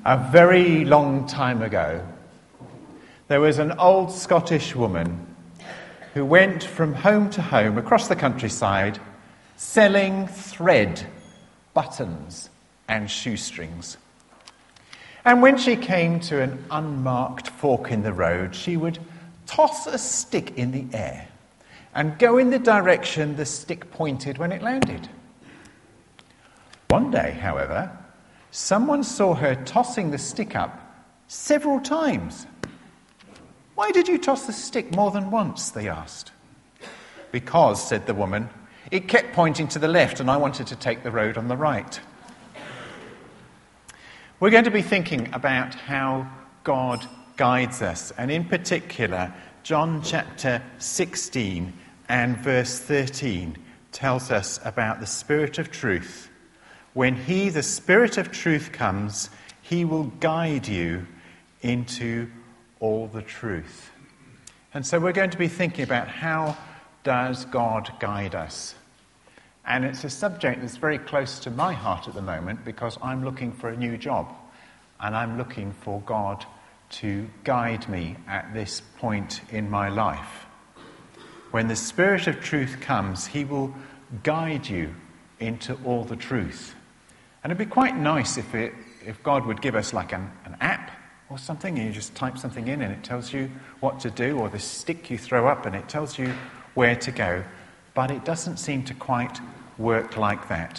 A very long time ago, there was an old Scottish woman who went from home to home across the countryside selling thread, buttons and shoestrings. And when she came to an unmarked fork in the road, she would toss a stick in the air and go in the direction the stick pointed when it landed. One day, however, someone saw her tossing the stick up several times. "Why did you toss the stick more than once?" they asked. "Because," said the woman, "it kept pointing to the left and I wanted to take the road on the right." We're going to be thinking about how God guides us, and in particular, John chapter 16 and verse 13 tells us about the Spirit of truth. When He, the Spirit of truth, comes, He will guide you into all the truth. And so we're going to be thinking about how does God guide us? And it's a subject that's very close to my heart at the moment because I'm looking for a new job and I'm looking for God to guide me at this point in my life. When the Spirit of truth comes, He will guide you into all the truth. And it'd be quite nice if God would give us like an app or something, and you just type something in and it tells you what to do, or the stick you throw up and it tells you where to go. But it doesn't seem to quite work like that.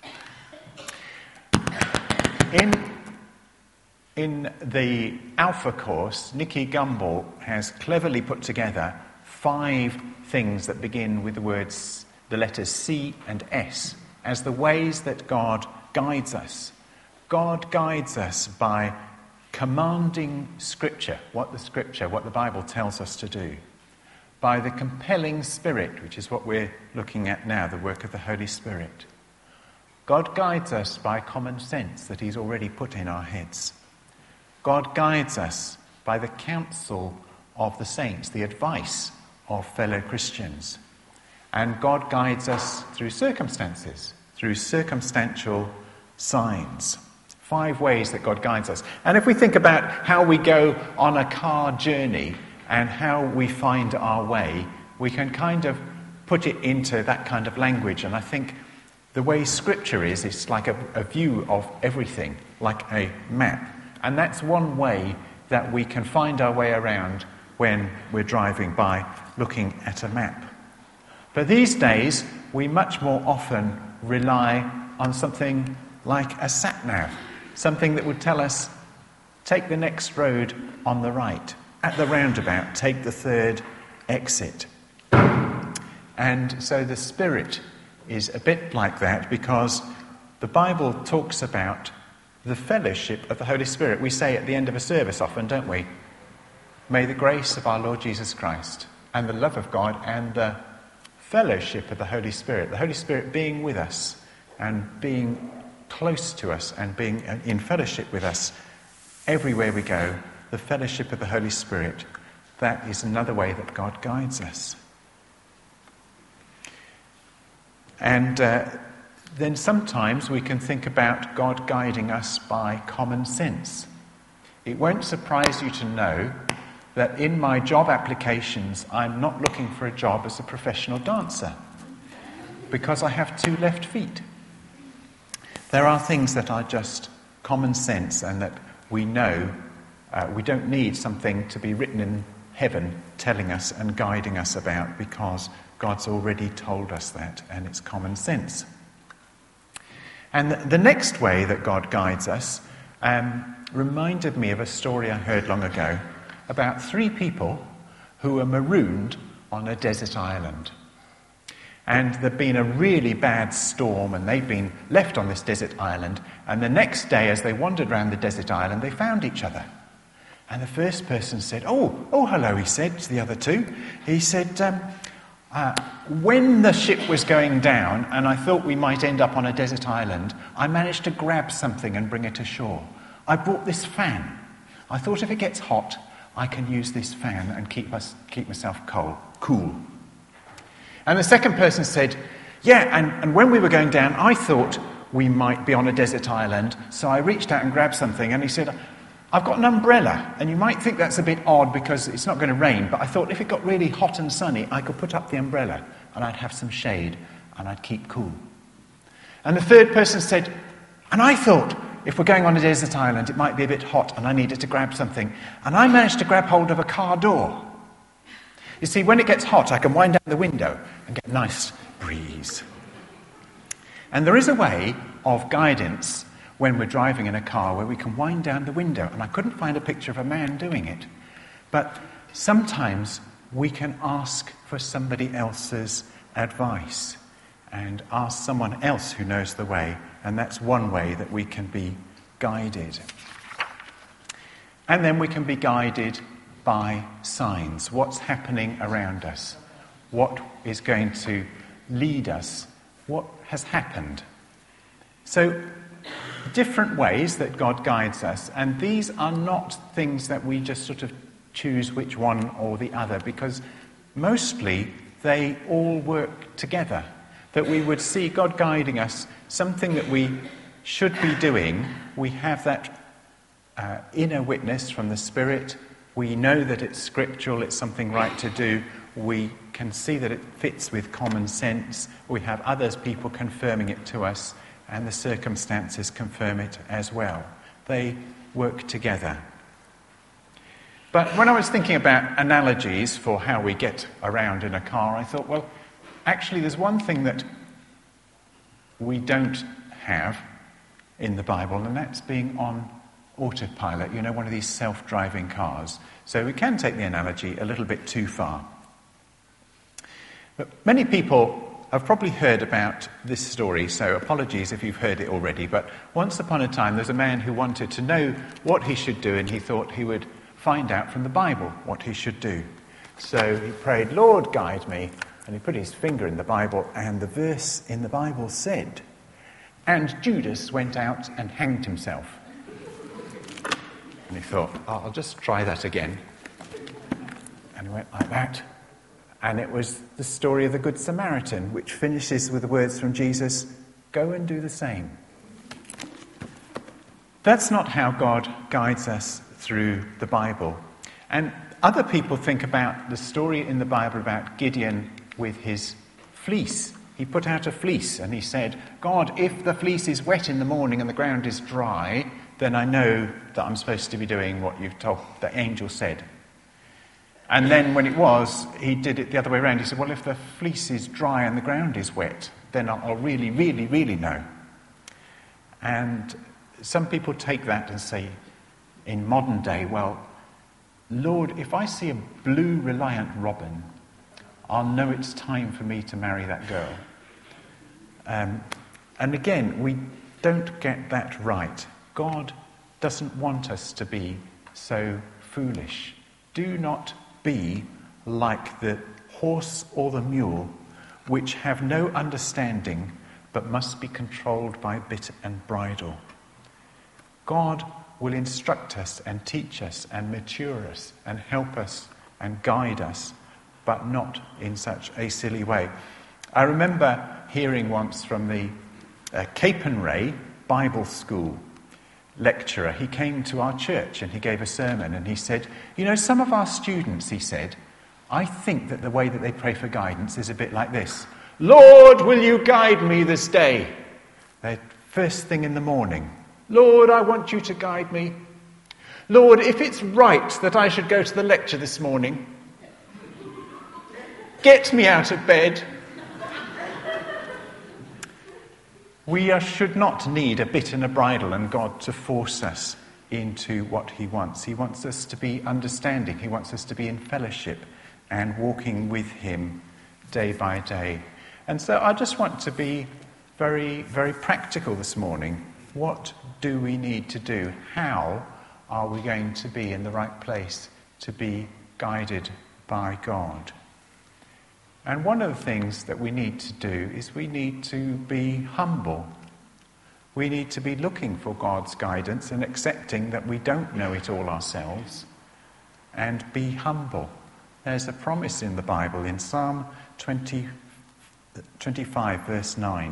In the Alpha course, Nicky Gumbel has cleverly put together 5 things that begin with the letters C and S as the ways that God guides us. God guides us by commanding Scripture, what the Bible tells us to do. By the compelling Spirit, which is what we're looking at now, the work of the Holy Spirit. God guides us by common sense that He's already put in our heads. God guides us by the counsel of the saints, the advice of fellow Christians. And God guides us through circumstances, through circumstantial signs. 5 ways that God guides us. And if we think about how we go on a car journey and how we find our way, we can kind of put it into that kind of language. And I think the way Scripture is, it's like a view of everything, like a map. And that's one way that we can find our way around when we're driving, by looking at a map. But these days, we much more often rely on something like a sat-nav, something that would tell us, take the next road on the right, at the roundabout, take the 3rd exit. And so the Spirit is a bit like that, because the Bible talks about the fellowship of the Holy Spirit. We say at the end of a service often, don't we? May the grace of our Lord Jesus Christ and the love of God and the fellowship of the Holy Spirit being with us and being close to us and being in fellowship with us everywhere we go, the fellowship of the Holy Spirit, that is another way that God guides us. And then sometimes we can think about God guiding us by common sense. It won't surprise you to know that in my job applications, I'm not looking for a job as a professional dancer because I have 2 left feet. There are things that are just common sense and that we know we don't need something to be written in heaven telling us and guiding us about, because God's already told us that, and it's common sense. And the next way that God guides us reminded me of a story I heard long ago about 3 people who were marooned on a desert island. And there'd been a really bad storm and they'd been left on this desert island. And the next day, as they wandered around the desert island, they found each other. And the first person said, oh, hello, he said to the other 2. He said, when the ship was going down and I thought we might end up on a desert island, I managed to grab something and bring it ashore. I brought this fan. I thought if it gets hot, I can use this fan and keep myself cool. And the second person said, yeah, and when we were going down, I thought, we might be on a desert island. So I reached out and grabbed something, and he said, I've got an umbrella. And you might think that's a bit odd because it's not going to rain, but I thought if it got really hot and sunny, I could put up the umbrella and I'd have some shade and I'd keep cool. And the third person said, and I thought, if we're going on a desert island, it might be a bit hot and I needed to grab something. And I managed to grab hold of a car door. You see, when it gets hot, I can wind down the window and get a nice breeze. And there is a way of guidance when we're driving in a car where we can wind down the window. And I couldn't find a picture of a man doing it. But sometimes we can ask for somebody else's advice and ask someone else who knows the way. And that's one way that we can be guided. And then we can be guided by signs. What's happening around us? What is going to lead us? What has happened? So, different ways that God guides us. And these are not things that we just sort of choose which one or the other, because mostly they all work together. That we would see God guiding us, something that we should be doing. We have that inner witness from the Spirit. We know that it's scriptural, it's something right to do. We can see that it fits with common sense. We have others, people confirming it to us, and the circumstances confirm it as well. They work together. But when I was thinking about analogies for how we get around in a car, I thought, well, actually, there's one thing that we don't have in the Bible, and that's being on autopilot, one of these self-driving cars. So we can take the analogy a little bit too far. But many people have probably heard about this story, so apologies if you've heard it already, but once upon a time there's a man who wanted to know what he should do, and he thought he would find out from the Bible what he should do. So he prayed, Lord, guide me. And he put his finger in the Bible, and the verse in the Bible said, and Judas went out and hanged himself. And he thought, I'll just try that again. And he went like that. And it was the story of the Good Samaritan, which finishes with the words from Jesus, go and do the same. That's not how God guides us through the Bible. And other people think about the story in the Bible about Gideon with his fleece. He put out a fleece and he said, God, if the fleece is wet in the morning and the ground is dry, then I know that I'm supposed to be doing what you've told, the angel said. And then when it was, he did it the other way around. He said, well, if the fleece is dry and the ground is wet, then I'll really, really, really know. And some people take that and say, in modern day, well, Lord, if I see a blue reliant robin, I'll know it's time for me to marry that girl. And again, we don't get that right. God doesn't want us to be so foolish. Do not be like the horse or the mule, which have no understanding, but must be controlled by bit and bridle. God will instruct us and teach us and mature us and help us and guide us, but not in such a silly way. I remember hearing once from the Capernwray Bible School lecturer. He came to our church and he gave a sermon and he said, some of our students, he said, I think that the way that they pray for guidance is a bit like this. Lord, will you guide me this day? The first thing in the morning. Lord, I want you to guide me. Lord, if it's right that I should go to the lecture this morning, get me out of bed. We should not need a bit and a bridle and God to force us into what he wants. He wants us to be understanding. He wants us to be in fellowship and walking with him day by day. And so I just want to be very, very practical this morning. What do we need to do? How are we going to be in the right place to be guided by God? And one of the things that we need to do is we need to be humble. We need to be looking for God's guidance and accepting that we don't know it all ourselves, and be humble. There's a promise in the Bible in Psalm 25, verse 9.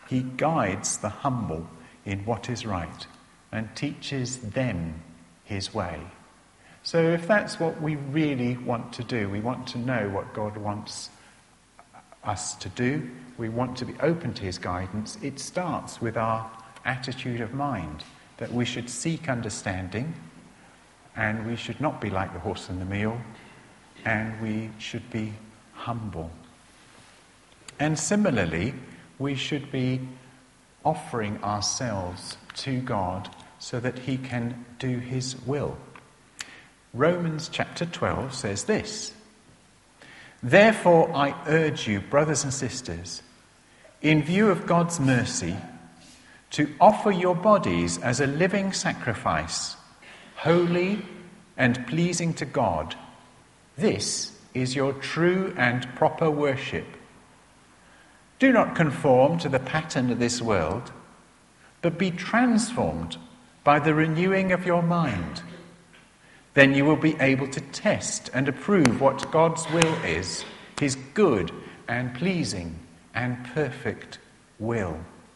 He guides the humble in what is right and teaches them his way. So if that's what we really want to do, we want to know what God wants us to do, we want to be open to his guidance, it starts with our attitude of mind, that we should seek understanding, and we should not be like the horse and the mule, and we should be humble. And similarly, we should be offering ourselves to God so that he can do his will. Romans chapter 12 says this: "Therefore I urge you, brothers and sisters, in view of God's mercy, to offer your bodies as a living sacrifice, holy and pleasing to God. This is your true and proper worship. Do not conform to the pattern of this world, but be transformed by the renewing of your mind. Then you will be able to test and approve what God's will is, his good and pleasing and perfect will."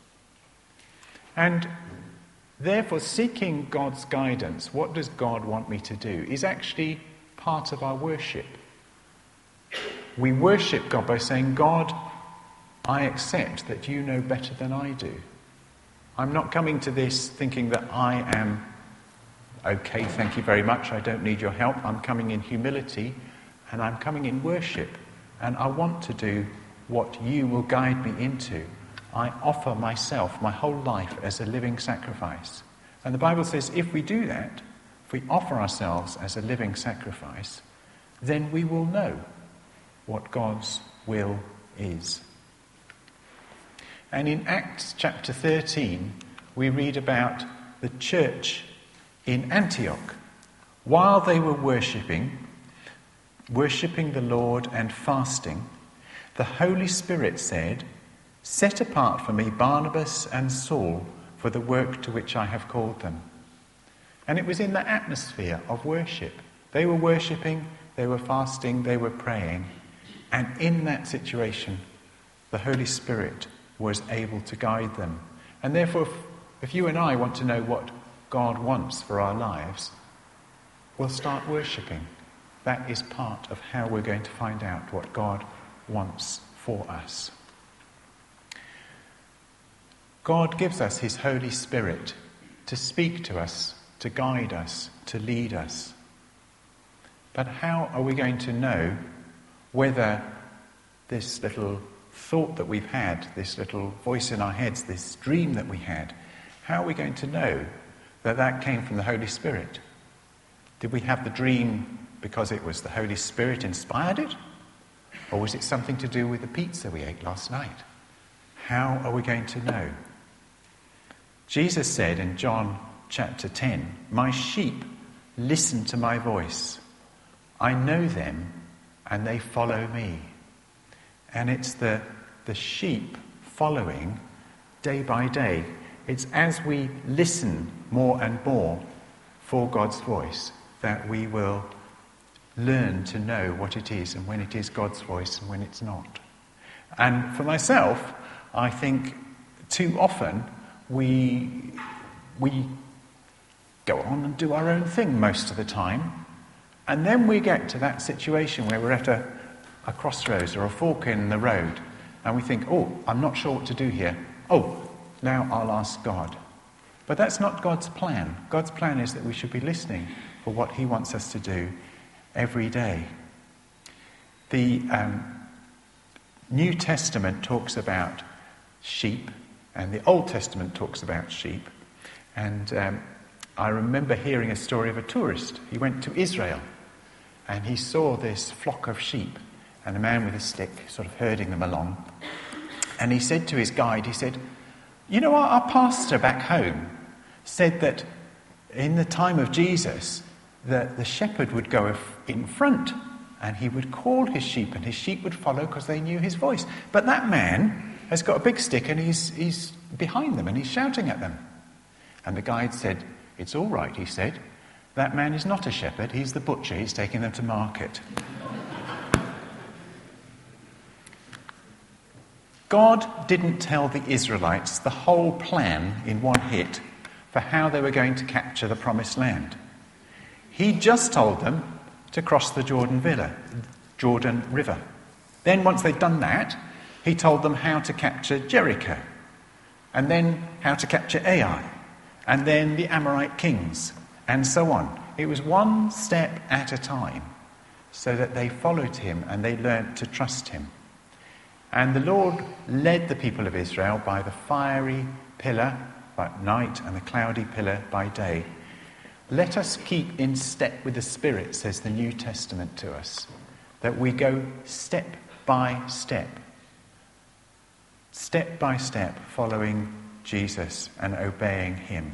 And therefore, seeking God's guidance, what does God want me to do, is actually part of our worship. We worship God by saying, "God, I accept that you know better than I do. I'm not coming to this thinking that I am okay, thank you very much, I don't need your help. I'm coming in humility and I'm coming in worship, and I want to do what you will guide me into. I offer myself, my whole life, as a living sacrifice." And the Bible says if we do that, if we offer ourselves as a living sacrifice, then we will know what God's will is. And in Acts chapter 13, we read about the church in Antioch. While they were worshipping the Lord and fasting, the Holy Spirit said, "Set apart for me Barnabas and Saul for the work to which I have called them." And it was in the atmosphere of worship. They were worshipping, they were fasting, they were praying. And in that situation, the Holy Spirit was able to guide them. And therefore, if you and I want to know what God wants for our lives, we'll start worshipping. That is part of how we're going to find out what God wants for us. God gives us his Holy Spirit to speak to us, to guide us, to lead us. But how are we going to know whether this little thought that we've had, this little voice in our heads, this dream that we had, how are we going to know that that came from the Holy Spirit? Did we have the dream because it was the Holy Spirit inspired it? Or was it something to do with the pizza we ate last night? How are we going to know? Jesus said in John chapter 10, "My sheep listen to my voice. I know them and they follow me." And it's the sheep following day by day. It's as we listen more and more for God's voice that we will learn to know what it is and when it is God's voice and when it's not. And for myself, I think too often we go on and do our own thing most of the time, and then we get to that situation where we're at a crossroads or a fork in the road, and we think, "Oh, I'm not sure what to do here. Oh, now I'll ask God." But that's not God's plan. God's plan is that we should be listening for what he wants us to do every day. The New Testament talks about sheep, and the Old Testament talks about sheep. And I remember hearing a story of a tourist. He went to Israel, and he saw this flock of sheep, and a man with a stick sort of herding them along. And he said to his guide, he said, "You know, our pastor back home said that in the time of Jesus, that the shepherd would go in front and he would call his sheep and his sheep would follow because they knew his voice. But that man has got a big stick and he's behind them and he's shouting at them." And the guide said, "It's all right," he said. "That man is not a shepherd, he's the butcher, he's taking them to market." God didn't tell the Israelites the whole plan in one hit for how they were going to capture the promised land. He just told them to cross the Jordan River. Then once they'd done that, he told them how to capture Jericho, and then how to capture Ai, and then the Amorite kings, and so on. It was one step at a time, so that they followed him and they learnt to trust him. And the Lord led the people of Israel by the fiery pillar by night and the cloudy pillar by day. Let us keep in step with the Spirit, says the New Testament to us, that we go step by step following Jesus and obeying him.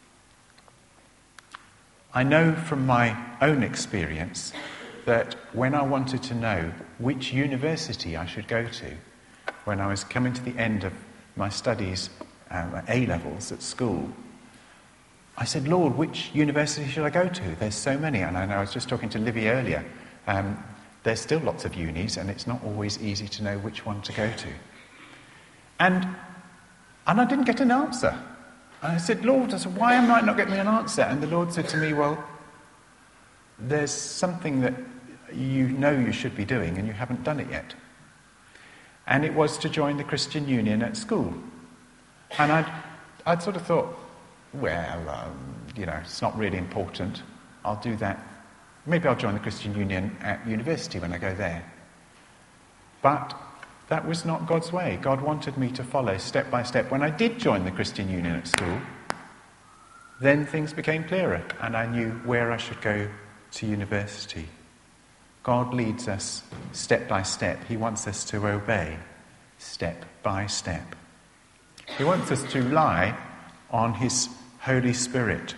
I know from my own experience that when I wanted to know which university I should go to, when I was coming to the end of my studies, A-levels at school, I said, Lord, which university should I go to? There's so many. And I know I was just talking to Livy earlier. There's still lots of unis, and it's not always easy to know which one to go to. And I didn't get an answer. And I said, Lord, why am I not getting an answer? And the Lord said to me, well, there's something that you know you should be doing and you haven't done it yet. And it was to join the Christian Union at school. And I'd sort of thought, well, it's not really important. I'll do that. Maybe I'll join the Christian Union at university when I go there. But that was not God's way. God wanted me to follow step by step. When I did join the Christian Union at school, then things became clearer and I knew where I should go to university. God leads us step by step. He wants us to obey step by step. He wants us to rely on his Holy Spirit.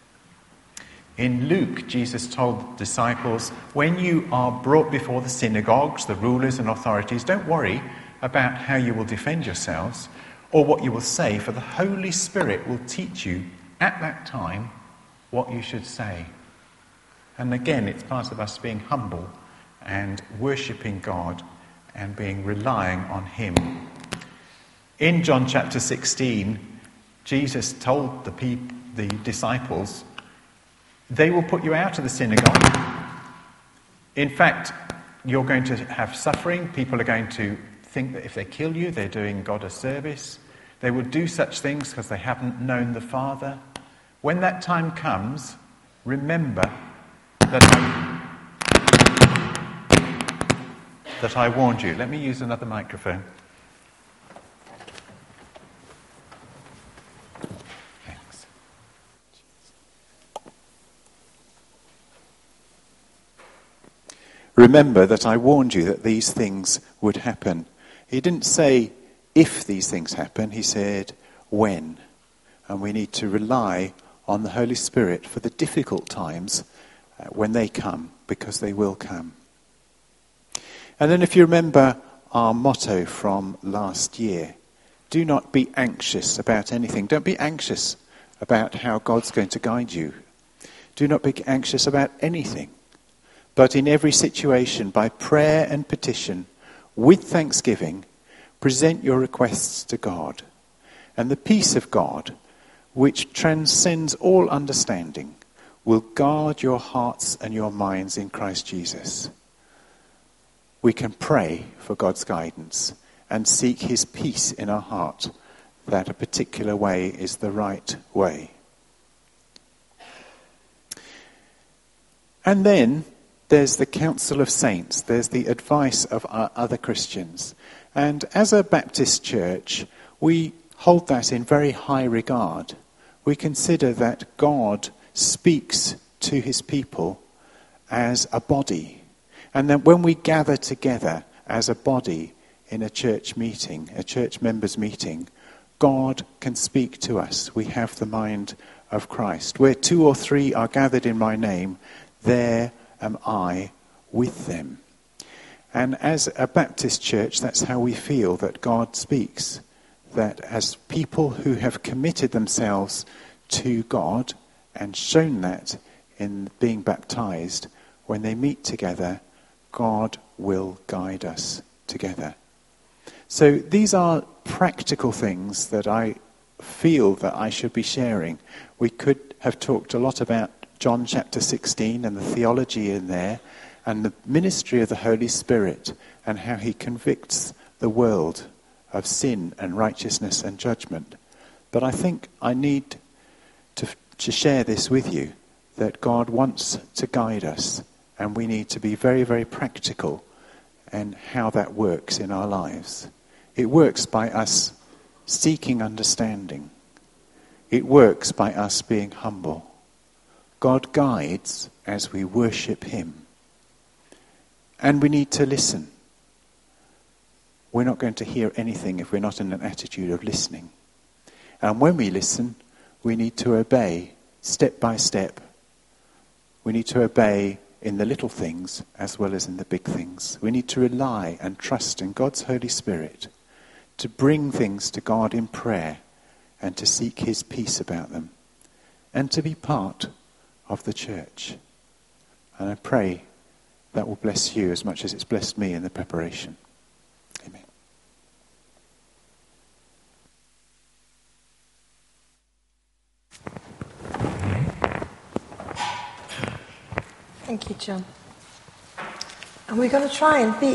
In Luke, Jesus told the disciples, when you are brought before the synagogues, the rulers and authorities, don't worry about how you will defend yourselves or what you will say, for the Holy Spirit will teach you at that time what you should say. And again, it's part of us being humble and worshipping God and relying on him. In John chapter 16, Jesus told the disciples, they will put you out of the synagogue. In fact, you're going to have suffering. People are going to think that if they kill you, they're doing God a service. They will do such things because they haven't known the Father. When that time comes, remember that I warned you. Let me use another microphone. Thanks. Remember that I warned you that these things would happen. He didn't say if these things happen, he said when. And we need to rely on the Holy Spirit for the difficult times when they come, because they will come. And then if you remember our motto from last year, do not be anxious about anything. Don't be anxious about how God's going to guide you. Do not be anxious about anything. But in every situation, by prayer and petition, with thanksgiving, present your requests to God. And the peace of God, which transcends all understanding, will guard your hearts and your minds in Christ Jesus. We can pray for God's guidance and seek his peace in our heart, that a particular way is the right way. And then there's the council of saints. There's the advice of our other Christians. And as a Baptist church, we hold that in very high regard. We consider that God speaks to his people as a body. And that when we gather together as a body in a church meeting, a church members meeting, God can speak to us. We have the mind of Christ. Where 2 or 3 are gathered in my name, there am I with them. And as a Baptist church, that's how we feel that God speaks. That as people who have committed themselves to God and shown that in being baptized, when they meet together, God will guide us together. So these are practical things that I feel that I should be sharing. We could have talked a lot about John chapter 16 and the theology in there, and the ministry of the Holy Spirit, and how he convicts the world of sin and righteousness and judgment. But I think I need to share this with you, that God wants to guide us, and we need to be very, very practical in how that works in our lives. It works by us seeking understanding. It works by us being humble. God guides as we worship him. And we need to listen. We're not going to hear anything if we're not in an attitude of listening. And when we listen, we need to obey step by step. We need to obey in the little things as well as in the big things. We need to rely and trust in God's Holy Spirit to bring things to God in prayer and to seek his peace about them and to be part of the church. And I pray that will bless you as much as it's blessed me in the preparation. Amen. Thank you, John. And we're going to try and be